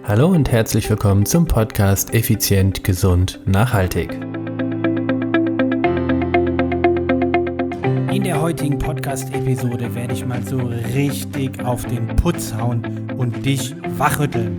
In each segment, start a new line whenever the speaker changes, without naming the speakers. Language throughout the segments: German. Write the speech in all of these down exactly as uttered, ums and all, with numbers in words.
Hallo und herzlich willkommen zum Podcast Effizient, Gesund, Nachhaltig.
In der heutigen Podcast-Episode werde ich mal so richtig auf den Putz hauen und dich wachrütteln.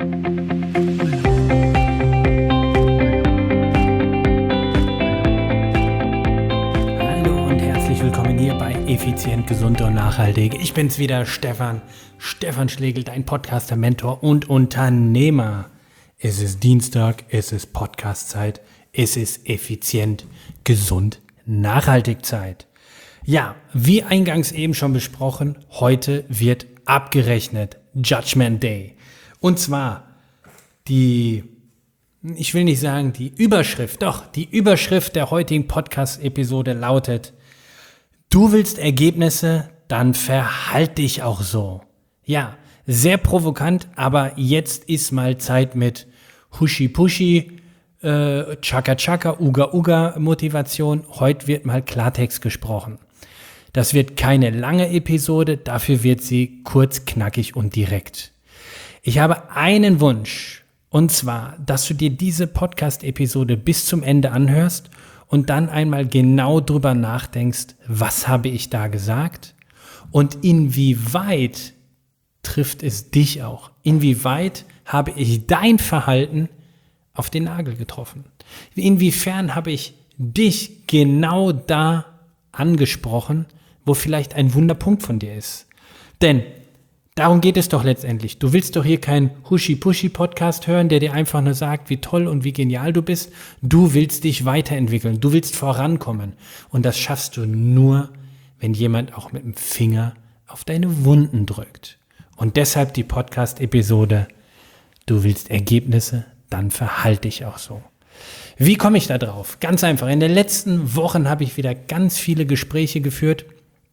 Hallo und herzlich willkommen hier bei Effizient, Gesund und Nachhaltig. Ich bin's wieder, Stefan. Stefan Schlegel, dein Podcaster, Mentor und Unternehmer. Es ist Dienstag, es ist Podcast-Zeit, es ist effizient, gesund, nachhaltig Zeit. Ja, wie eingangs eben schon besprochen, heute wird abgerechnet, Judgment Day. Und zwar die, ich will nicht sagen die Überschrift, doch die Überschrift der heutigen Podcast-Episode lautet: Du willst Ergebnisse, dann verhalt dich auch so. Ja, sehr provokant, aber jetzt ist mal Zeit mit Huschi-Puschi, äh, Chaka-Chaka, Uga-Uga-Motivation. Heute wird mal Klartext gesprochen. Das wird keine lange Episode, dafür wird sie kurz, knackig und direkt. Ich habe einen Wunsch, und zwar, dass du dir diese Podcast-Episode bis zum Ende anhörst und dann einmal genau drüber nachdenkst, was habe ich da gesagt und inwieweit trifft es dich auch? Inwieweit habe ich dein Verhalten auf den Nagel getroffen? Inwiefern habe ich dich genau da angesprochen, wo vielleicht ein Wunderpunkt von dir ist? Denn darum geht es doch letztendlich. Du willst doch hier keinen Huschi-Puschi-Podcast hören, der dir einfach nur sagt, wie toll und wie genial du bist. Du willst dich weiterentwickeln. Du willst vorankommen. Und das schaffst du nur, wenn jemand auch mit dem Finger auf deine Wunden drückt. Und deshalb die Podcast-Episode: Du willst Ergebnisse, dann verhalte dich auch so. Wie komme ich da drauf? Ganz einfach. In den letzten Wochen habe ich wieder ganz viele Gespräche geführt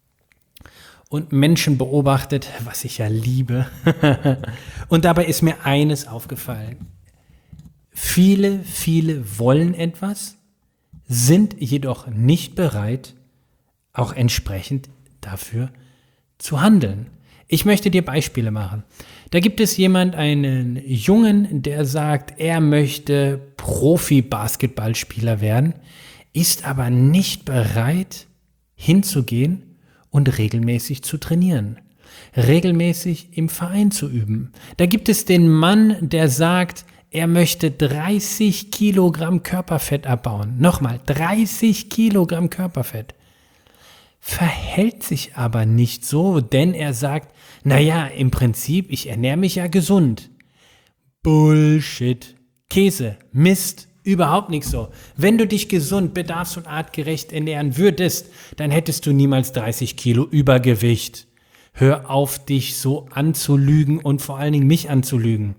und Menschen beobachtet, was ich ja liebe. Und dabei ist mir eines aufgefallen. Viele, viele wollen etwas, sind jedoch nicht bereit, auch entsprechend dafür zu handeln. Ich möchte dir Beispiele machen. Da gibt es jemand, einen Jungen, der sagt, er möchte Profi-Basketballspieler werden, ist aber nicht bereit, hinzugehen und regelmäßig zu trainieren, regelmäßig im Verein zu üben. Da gibt es den Mann, der sagt, er möchte dreißig Kilogramm Körperfett abbauen. Nochmal, dreißig Kilogramm Körperfett. Verhält sich aber nicht so, denn er sagt, naja, im Prinzip, ich ernähre mich ja gesund. Bullshit. Käse, Mist, überhaupt nicht so. Wenn du dich gesund, bedarfs- und artgerecht ernähren würdest, dann hättest du niemals dreißig Kilo Übergewicht. Hör auf, dich so anzulügen und vor allen Dingen mich anzulügen.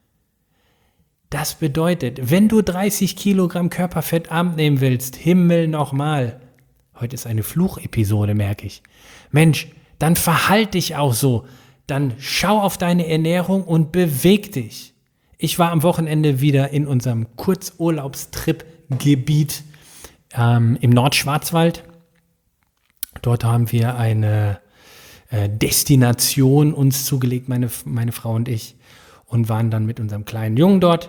Das bedeutet, wenn du dreißig Kilogramm Körperfett abnehmen willst, Himmel nochmal. Heute ist eine Fluchepisode, merke ich. Mensch, dann verhalt dich auch so. Dann schau auf deine Ernährung und beweg dich. Ich war am Wochenende wieder in unserem Kurzurlaubstrip-Gebiet ähm, im Nordschwarzwald. Dort haben wir eine äh, Destination uns zugelegt, meine, meine Frau und ich, und waren dann mit unserem kleinen Jungen dort.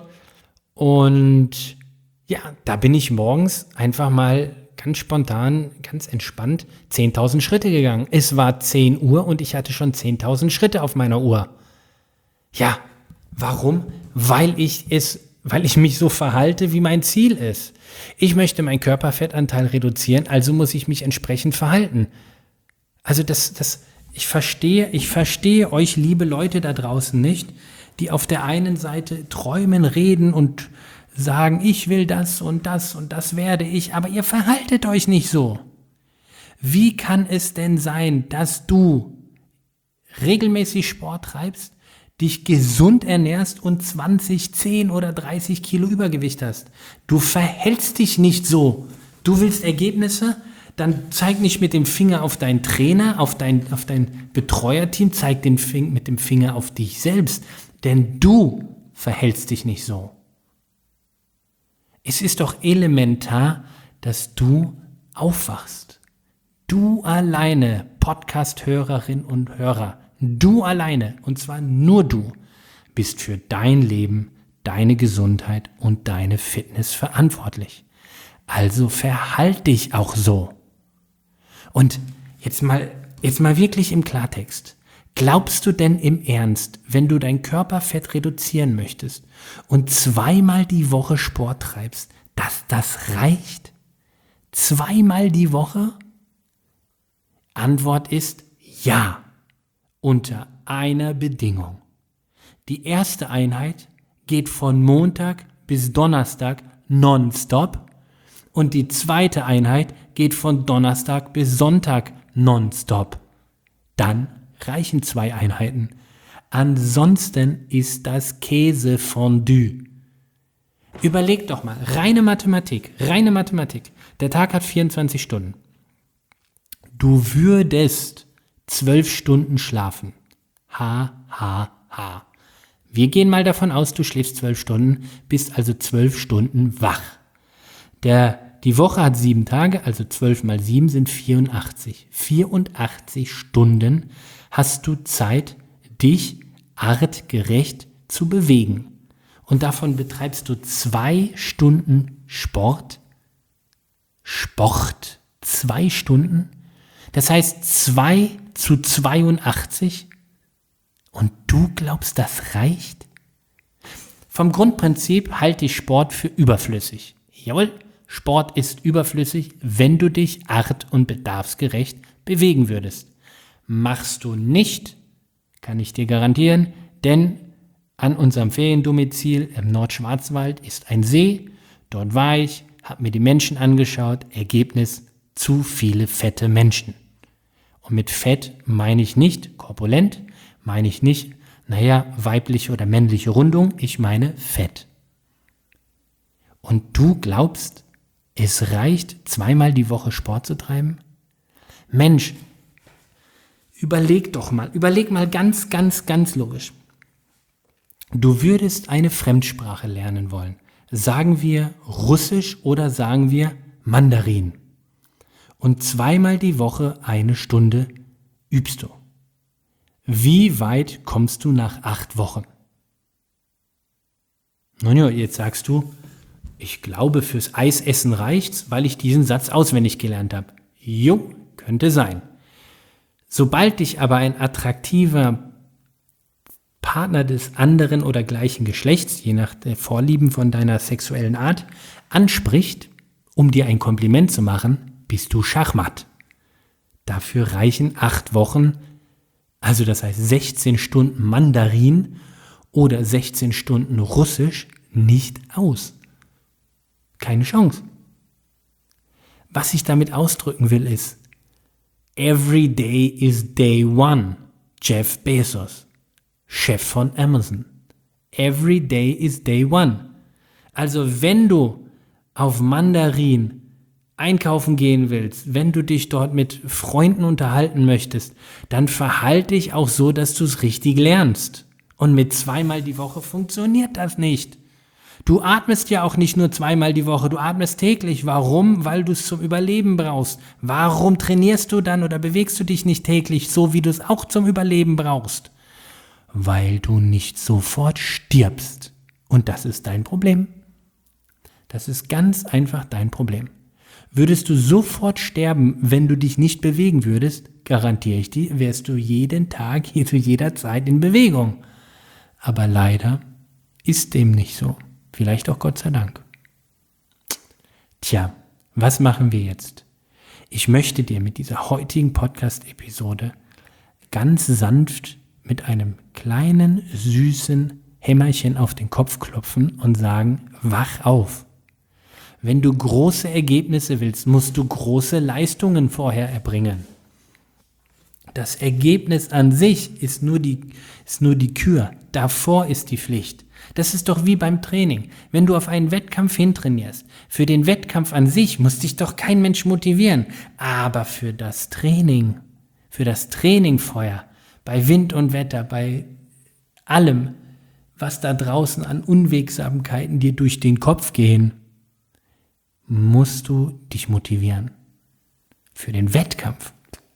Und ja, da bin ich morgens einfach mal ganz spontan, ganz entspannt zehntausend Schritte gegangen. Es war zehn Uhr und ich hatte schon zehntausend Schritte auf meiner Uhr. Ja, warum? Weil ich es, weil ich mich so verhalte, wie mein Ziel ist. Ich möchte meinen Körperfettanteil reduzieren, also muss ich mich entsprechend verhalten. Also das, das, ich verstehe, ich verstehe euch, liebe Leute da draußen nicht, die auf der einen Seite träumen, reden und sagen, ich will das und das und das werde ich, aber ihr verhaltet euch nicht so. Wie kann es denn sein, dass du regelmäßig Sport treibst, dich gesund ernährst und zwanzig, zehn oder dreißig Kilo Übergewicht hast? Du verhältst dich nicht so. Du willst Ergebnisse? Dann zeig nicht mit dem Finger auf deinen Trainer, auf dein, auf dein Betreuerteam, zeig den Fing, mit dem Finger auf dich selbst, denn du verhältst dich nicht so. Es ist doch elementar, dass du aufwachst. Du alleine, Podcast-Hörerin und Hörer, du alleine, und zwar nur du, bist für dein Leben deine Gesundheit und deine Fitness verantwortlich. Also verhalt dich auch so. Und jetzt mal, jetzt mal wirklich im Klartext. Glaubst du denn im Ernst, wenn du dein Körperfett reduzieren möchtest und zweimal die Woche Sport treibst, dass das reicht? Zweimal die Woche? Antwort ist ja, unter einer Bedingung. Die erste Einheit geht von Montag bis Donnerstag nonstop und die zweite Einheit geht von Donnerstag bis Sonntag nonstop. Dann reichen zwei Einheiten. Ansonsten ist das Käsefondue. Überleg doch mal, reine Mathematik, reine Mathematik. Der Tag hat vierundzwanzig Stunden. Du würdest zwölf Stunden schlafen. Ha, ha, ha. Wir gehen mal davon aus, du schläfst zwölf Stunden, bist also zwölf Stunden wach. Der, die Woche hat sieben Tage, also zwölf mal sieben sind vierundachtzig. vierundachtzig Stunden hast du Zeit, dich artgerecht zu bewegen. Und davon betreibst du zwei Stunden Sport. Sport. Zwei Stunden. Das heißt zwei zu zweiundachtzig. Und du glaubst, das reicht? Vom Grundprinzip halte ich Sport für überflüssig. Jawohl, Sport ist überflüssig, wenn du dich art- und bedarfsgerecht bewegen würdest. Machst du nicht, kann ich dir garantieren, denn an unserem Feriendomizil im Nordschwarzwald ist ein See. Dort war ich, habe mir die Menschen angeschaut. Ergebnis, zu viele fette Menschen. Und mit Fett meine ich nicht korpulent, meine ich nicht, naja, weibliche oder männliche Rundung, ich meine Fett. Und du glaubst, es reicht, zweimal die Woche Sport zu treiben? Mensch, überleg doch mal, überleg mal ganz, ganz, ganz logisch. Du würdest eine Fremdsprache lernen wollen. Sagen wir Russisch oder sagen wir Mandarin. Und zweimal die Woche eine Stunde übst du. Wie weit kommst du nach acht Wochen? Nun ja, jetzt sagst du, ich glaube, fürs Eisessen reicht's, weil ich diesen Satz auswendig gelernt habe. Jo, könnte sein. Sobald dich aber ein attraktiver Partner des anderen oder gleichen Geschlechts, je nach der Vorlieben von deiner sexuellen Art, anspricht, um dir ein Kompliment zu machen, bist du Schachmatt. Dafür reichen acht Wochen, also das heißt sechzehn Stunden Mandarin oder sechzehn Stunden Russisch, nicht aus. Keine Chance. Was ich damit ausdrücken will ist, every day is day one. Jeff Bezos, Chef von Amazon. Every day is day one. Also wenn du auf Mandarin einkaufen gehen willst, wenn du dich dort mit Freunden unterhalten möchtest, dann verhalte dich auch so, dass du es richtig lernst. Und mit zweimal die Woche funktioniert das nicht. Du atmest ja auch nicht nur zweimal die Woche, du atmest täglich. Warum? Weil du es zum Überleben brauchst. Warum trainierst du dann oder bewegst du dich nicht täglich, so wie du es auch zum Überleben brauchst? Weil du nicht sofort stirbst. Und das ist dein Problem. Das ist ganz einfach dein Problem. Würdest du sofort sterben, wenn du dich nicht bewegen würdest, garantiere ich dir, wärst du jeden Tag, zu jeder Zeit in Bewegung. Aber leider ist dem nicht so. Vielleicht auch Gott sei Dank. Tja, was machen wir jetzt? Ich möchte dir mit dieser heutigen Podcast-Episode ganz sanft mit einem kleinen, süßen Hämmerchen auf den Kopf klopfen und sagen, wach auf. Wenn du große Ergebnisse willst, musst du große Leistungen vorher erbringen. Das Ergebnis an sich ist nur die, ist nur die Kür. Davor ist die Pflicht. Das ist doch wie beim Training. Wenn du auf einen Wettkampf hintrainierst, für den Wettkampf an sich muss dich doch kein Mensch motivieren. Aber für das Training, für das Training vorher, bei Wind und Wetter, bei allem, was da draußen an Unwegsamkeiten dir durch den Kopf gehen, musst du dich motivieren. Für den Wettkampf,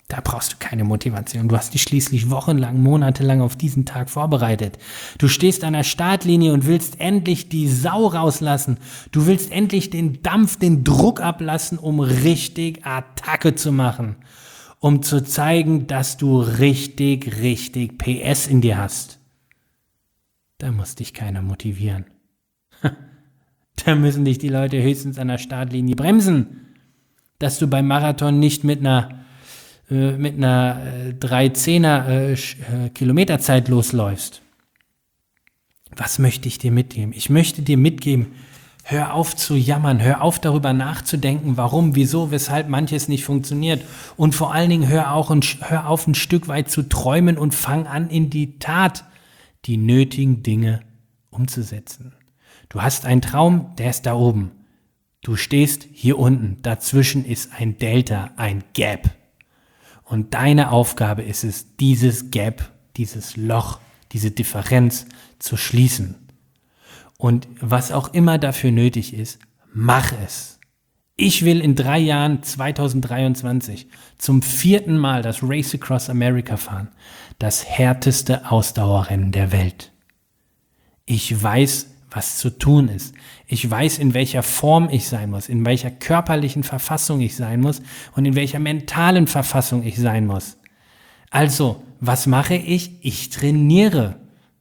Da brauchst du keine Motivation. Du hast dich schließlich wochenlang, monatelang auf diesen Tag vorbereitet. Du stehst an der Startlinie und willst endlich die Sau rauslassen. Du willst endlich den Dampf, den Druck ablassen, um richtig Attacke zu machen. Um zu zeigen, dass du richtig, richtig P S in dir hast. Da muss dich keiner motivieren. Da müssen dich die Leute höchstens an der Startlinie bremsen. Dass du beim Marathon nicht mit einer mit einer äh, drei Zehner äh, äh, Kilometerzeit losläufst. Was möchte ich dir mitgeben? Ich möchte dir mitgeben, hör auf zu jammern, hör auf darüber nachzudenken, warum, wieso, weshalb manches nicht funktioniert und vor allen Dingen hör, auch ein, hör auf ein Stück weit zu träumen und fang an in die Tat die nötigen Dinge umzusetzen. Du hast einen Traum, der ist da oben. Du stehst hier unten, dazwischen ist ein Delta, ein Gap. Und deine Aufgabe ist es, dieses Gap, dieses Loch, diese Differenz zu schließen. Und was auch immer dafür nötig ist, mach es. Ich will in drei Jahren, zwanzig dreiundzwanzig, zum vierten Mal das Race Across America fahren. Das härteste Ausdauerrennen der Welt. Ich weiß, was zu tun ist. Ich weiß, in welcher Form ich sein muss, in welcher körperlichen Verfassung ich sein muss und in welcher mentalen Verfassung ich sein muss. Also, was mache ich? Ich trainiere.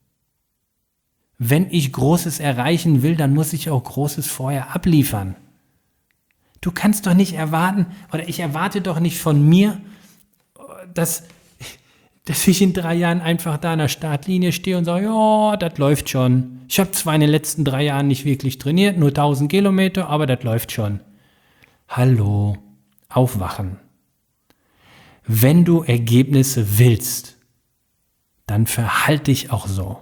Wenn ich Großes erreichen will, dann muss ich auch Großes vorher abliefern. Du kannst doch nicht erwarten, oder ich erwarte doch nicht von mir, dass, dass ich in drei Jahren einfach da an der Startlinie stehe und sage, ja, das läuft schon. Ich habe zwar in den letzten drei Jahren nicht wirklich trainiert, nur tausend Kilometer, aber das läuft schon. Hallo, aufwachen. Wenn du Ergebnisse willst, dann verhalte dich auch so.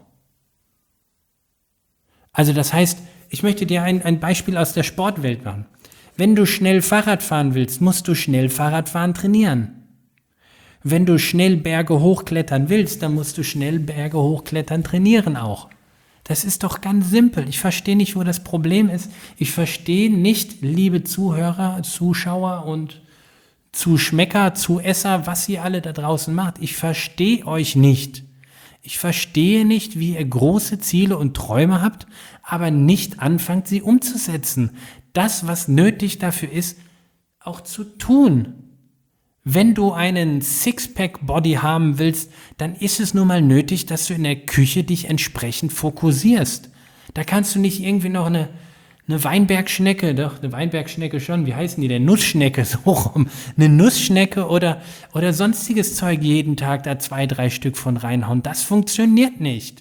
Also das heißt, ich möchte dir ein, ein Beispiel aus der Sportwelt machen. Wenn du schnell Fahrrad fahren willst, musst du schnell Fahrradfahren trainieren. Wenn du schnell Berge hochklettern willst, dann musst du schnell Berge hochklettern trainieren auch. Das ist doch ganz simpel. Ich verstehe nicht, wo das Problem ist. Ich verstehe nicht, liebe Zuhörer, Zuschauer und Zuschmecker, Zuesser, was ihr alle da draußen macht. Ich verstehe euch nicht. Ich verstehe nicht, wie ihr große Ziele und Träume habt, aber nicht anfangt, sie umzusetzen. Das, was nötig dafür ist, auch zu tun. Wenn du einen Sixpack-Body haben willst, dann ist es nun mal nötig, dass du in der Küche dich entsprechend fokussierst. Da kannst du nicht irgendwie noch eine, eine Weinbergschnecke, doch eine Weinbergschnecke schon, wie heißen die denn? Nussschnecke, so rum. Eine Nussschnecke oder, oder sonstiges Zeug jeden Tag da zwei, drei Stück von reinhauen. Das funktioniert nicht.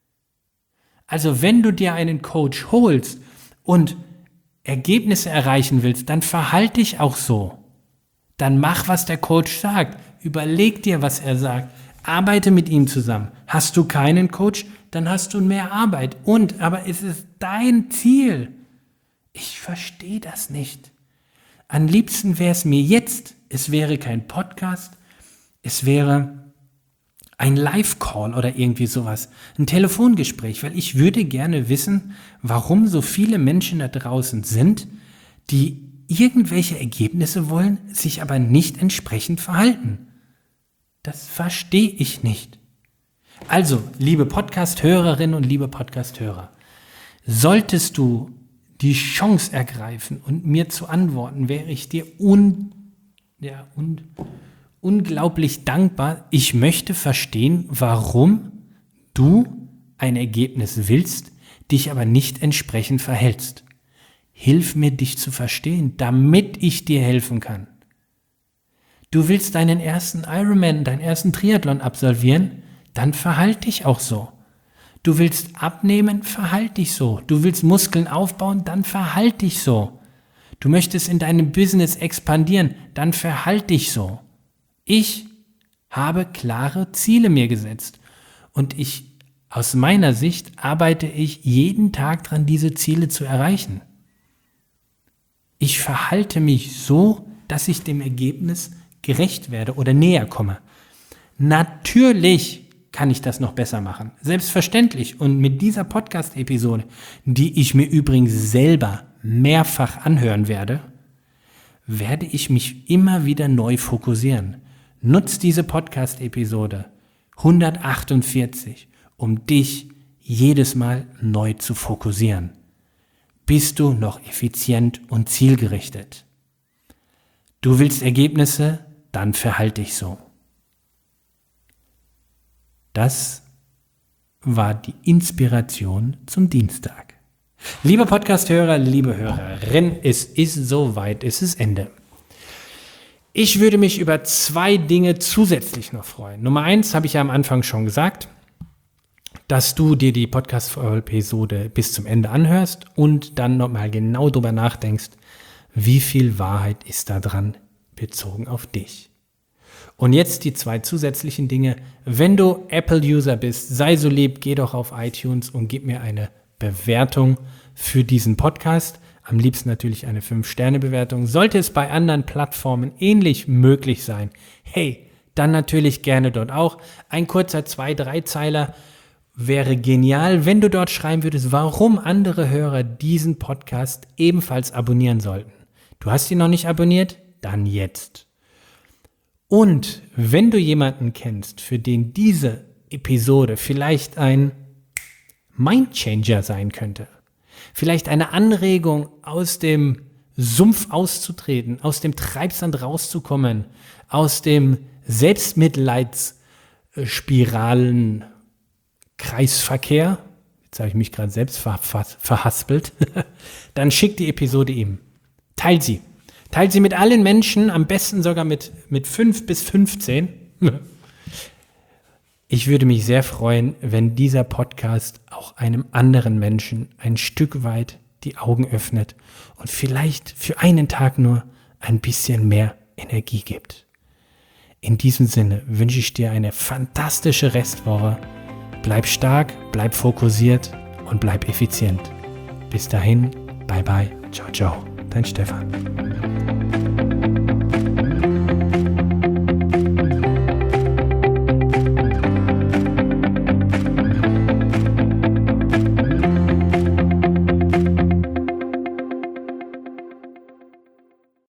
Also wenn du dir einen Coach holst und Ergebnisse erreichen willst, dann verhalte dich auch so. Dann mach, was der Coach sagt. Überleg dir, was er sagt. Arbeite mit ihm zusammen. Hast du keinen Coach, dann hast du mehr Arbeit. Und, aber es ist dein Ziel. Ich verstehe das nicht. Am liebsten wäre es mir jetzt, es wäre kein Podcast, es wäre ein Live-Call oder irgendwie sowas, ein Telefongespräch, weil ich würde gerne wissen, warum so viele Menschen da draußen sind, die irgendwelche Ergebnisse wollen, sich aber nicht entsprechend verhalten. Das verstehe ich nicht. Also, liebe Podcast-Hörerinnen und liebe Podcast-Hörer, solltest du die Chance ergreifen und mir zu antworten, wäre ich dir un, ja, un, unglaublich dankbar. Ich möchte verstehen, warum du ein Ergebnis willst, dich aber nicht entsprechend verhältst. Hilf mir, dich zu verstehen, damit ich dir helfen kann. Du willst deinen ersten Ironman, deinen ersten Triathlon absolvieren, dann verhalte dich auch so. Du willst abnehmen, verhalte dich so. Du willst Muskeln aufbauen, dann verhalte dich so. Du möchtest in deinem Business expandieren, dann verhalte dich so. Ich habe klare Ziele mir gesetzt und ich, aus meiner Sicht, arbeite ich jeden Tag dran, diese Ziele zu erreichen. Ich verhalte mich so, dass ich dem Ergebnis gerecht werde oder näher komme. Natürlich kann ich das noch besser machen. Selbstverständlich. Und mit dieser Podcast-Episode, die ich mir übrigens selber mehrfach anhören werde, werde ich mich immer wieder neu fokussieren. Nutz diese Podcast-Episode hundertachtundvierzig, um dich jedes Mal neu zu fokussieren. Bist du noch effizient und zielgerichtet? Du willst Ergebnisse? Dann verhalte dich so. Das war die Inspiration zum Dienstag. Lieber Podcast-Hörer, liebe Hörerin, es ist soweit, es ist Ende. Ich würde mich über zwei Dinge zusätzlich noch freuen. Nummer eins habe ich ja am Anfang schon gesagt, dass du dir die Podcast-Episode bis zum Ende anhörst und dann nochmal genau drüber nachdenkst, wie viel Wahrheit ist da dran bezogen auf dich. Und jetzt die zwei zusätzlichen Dinge. Wenn du Apple-User bist, sei so lieb, geh doch auf iTunes und gib mir eine Bewertung für diesen Podcast. Am liebsten natürlich eine fünf Sterne Bewertung. Sollte es bei anderen Plattformen ähnlich möglich sein, hey, dann natürlich gerne dort auch. Ein kurzer zwei-, drei-Zeiler wäre genial, wenn du dort schreiben würdest, warum andere Hörer diesen Podcast ebenfalls abonnieren sollten. Du hast ihn noch nicht abonniert? Dann jetzt. Und wenn du jemanden kennst, für den diese Episode vielleicht ein Mindchanger sein könnte, vielleicht eine Anregung, aus dem Sumpf auszutreten, aus dem Treibsand rauszukommen, aus dem Selbstmitleidsspiralen Kreisverkehr, jetzt habe ich mich gerade selbst ver- ver- verhaspelt, dann schick die Episode ihm. Teil sie. Teil sie mit allen Menschen, am besten sogar mit, mit fünf bis fünfzehn. Ich würde mich sehr freuen, wenn dieser Podcast auch einem anderen Menschen ein Stück weit die Augen öffnet und vielleicht für einen Tag nur ein bisschen mehr Energie gibt. In diesem Sinne wünsche ich dir eine fantastische Restwoche. Bleib stark, bleib fokussiert und bleib effizient. Bis dahin, bye bye, ciao, ciao, dein Stefan.